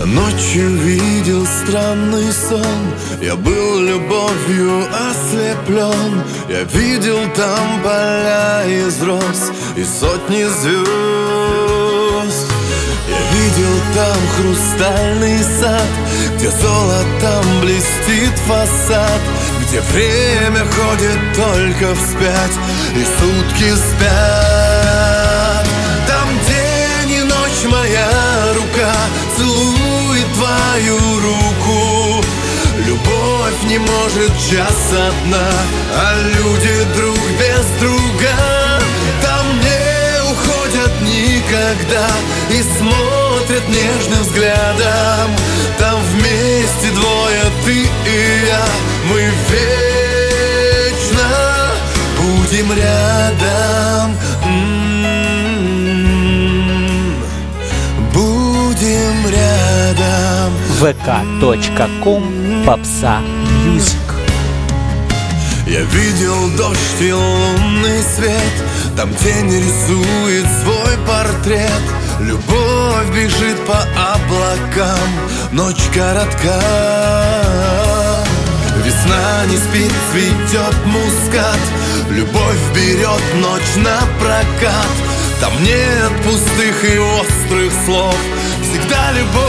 Я ночью видел странный сон, я был любовью ослеплен. Я видел там поля из роз и сотни звезд. Я видел там хрустальный сад, где золотом блестит фасад, где время ходит только вспять и сутки спят. Там день и ночь моя рука целует твою руку. Любовь не может час одна, а люди друг без друга. Там не уходят никогда и смотрят нежным взглядом. Там вместе двое, ты и я, мы вечно будем рядом. Будем рядом. vk.com Popsa.Music. Я видел дождь и лунный свет, там тень рисует свой портрет. Любовь бежит по облакам, ночь коротка. Весна не спит, цветет мускат. Любовь берет ночь на прокат. Там нет пустых и острых слов, всегда любовь.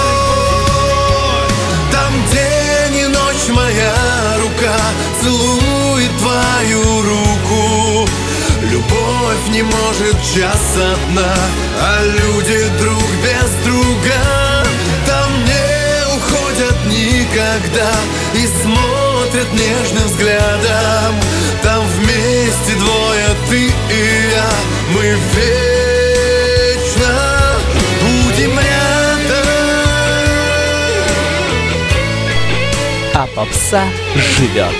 Там день и ночь моя рука целует твою руку. Любовь не может час одна, а люди друг без друга. Там не уходят никогда и смотрят нежным взглядом. Там вместе двое, ты и я, мы вечно будем рядом. А попса живет.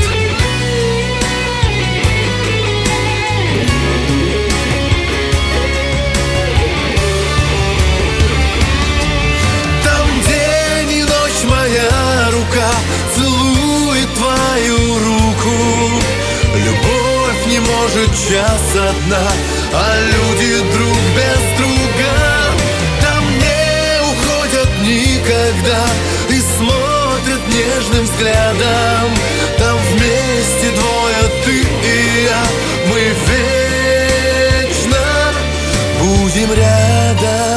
Там день и ночь моя рука целует твою руку. Любовь не может час одна, а люди друг без друга. Там не уходят никогда и смотрят нежным взглядом. Там вместе двое, ты и я, мы вечно будем рядом.